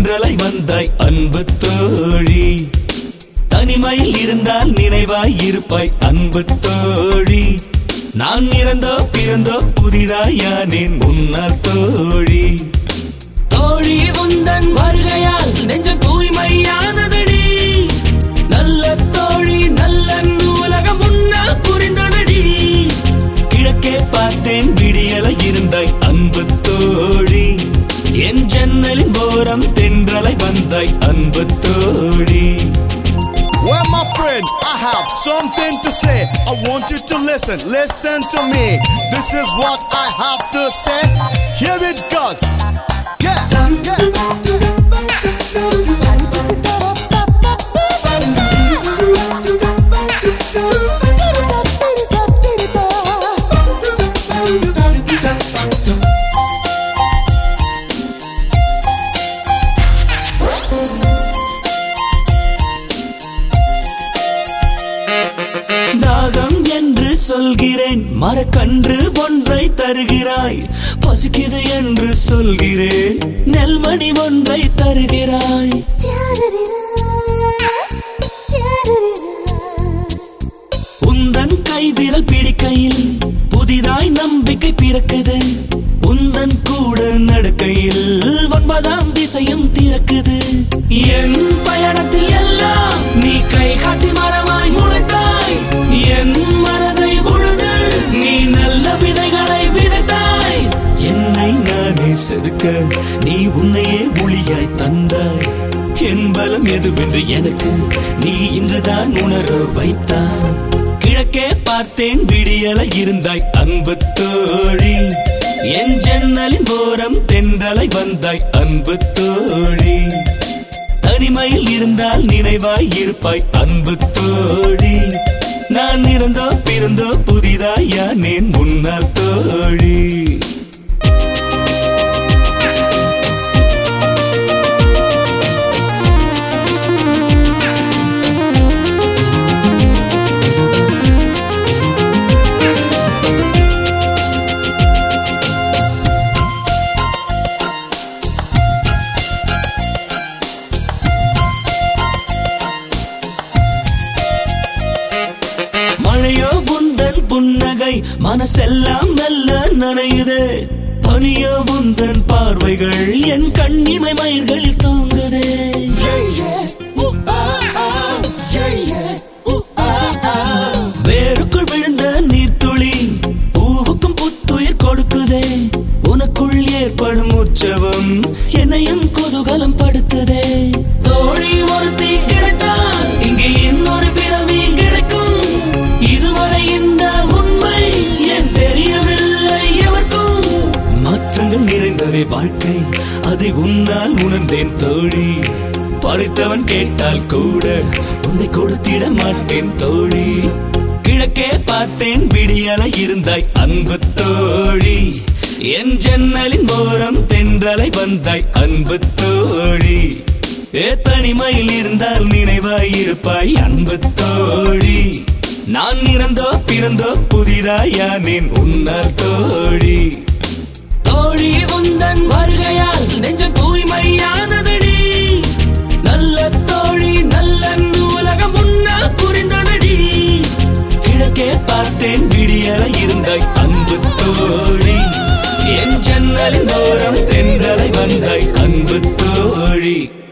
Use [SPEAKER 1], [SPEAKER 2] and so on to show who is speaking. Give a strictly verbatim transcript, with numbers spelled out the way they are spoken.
[SPEAKER 1] தென்றலை வந்தாய் அன்பு தோழி. தனிமையில் இருந்தால் நினைவாய் இருப்பாய் அன்பு தோழி. நான் இறந்தோ பிறந்தோ புதிதாயானேன் முன்னாள் தோழி. தோழி உந்தன் வருகையால் நெஞ்சம் தூய்மையானதடி. நல்ல தோழி நல்ல உலகம் முன்னால் புரிந்தனடி. கிழக்கே பார்த்தேன் விடியலை இருந்தாய் அன்பு தோழி. என் ஜன்னலின் ஓரம் தென்றலை வந்தாய் அன்பு தோழி.
[SPEAKER 2] Well, my friend, I have something to say. I want you to listen, listen to me. This is what I have to say. Here it goes. Yeah, yeah.
[SPEAKER 1] தாகம் என்று சொல்கிறேன், மரக்கன்று ஒன்றை தருகிறாய். பசிக்குது என்று சொல்கிறேன், நெல்மணி ஒன்றை தருகிறாய். உந்தன் கை விரல் பிடிக்கையில் புதிதாய் நம்பிக்கை பிறக்குது. உந்தன் கூட நடக்கையில் ஒன்பதாம் திசையும் திறக்குது. என் பயணத்தில் எல்லாம் நீ கை காட்டி மரமாய் முளைத்தாய். என் மனதை உழுது நீ நல்ல விதைகளை விதைத்தாய். என்னை நானே செதுக்க நீ உன்னையே ஒளியாய் தந்தாய். என் பலம் எதுவென்று எனக்கு நீ இன்றுதான் உணர வைத்தாய். கிழக்கே பார்த்தேன் விடியலை இருந்தாய் அன்பு தோழி. என் ஜன்னலின் ஓரம் தென்றலை வந்தாய் அன்பு தோழி. தனிமையில் இருந்தால் நினைவாய் இருப்பாய் அன்பு தோழி. நான் இறந்தோ பிறந்தோ புதிதாயானேன் முன்னாள் தோழி. மழையோ உந்தன் புன்னகை மனசெல்லாம் நல்ல நனையுதே. பனியோ உந்தன் பார்வைகள் என் கண்ணிமை மயிர்களில் தூங்குதே. வேருக்குள் விழுந்த நீர்த்துளி பூவுக்கும் புத்துயிர் கொடுக்குதே. உனக்குள் ஏற்படும் உற்சவம் என்னையும் குதூகலம் படுத்துதே. தோழி ஒருத்தி கிடைத்தால் இங்கே இன்னொரு பிறவி கிடைக்கும். இதுவரை இந்த உண்மை ஏன் தெரியவில்லை எவருக்கும். மாற்றங்கள் நிறைந்ததே வாழ்க்கை, அதை உன்னால் உணர்ந்தேன் தோழி. படைத்தவன் கேட்டால் கூட உன்னை கொடுத்திட மாட்டேன் தோழி. கிழக்கே பார்த்தேன் விடியலை இருந்தாய் அன்பு தோழி. என் ஜன்னலின் ஓரம் தென்றலை வந்தாய் அன்பு தோழி. ஏ தனிமையில் இருந்தால் நினைவாய் இருப்பாய் அன்பு தோழி. நான் இறந்தோ பிறந்தோ புதிதாயானேன் உன்னால் தோழி. தோழி உந்தன் வருகையால் நெஞ்சம் தூய்மையானதடி. நல்ல தோழி நல்ல உலகம் முன்னால் புரிந்தனடி. கிழக்கே பார்த்தேன் விடியலை இருந்தாய் அன்பு தோழி. என் ஜன்னலின் ஓரம் தென்றலை வந்தாய் அன்பு தோழி.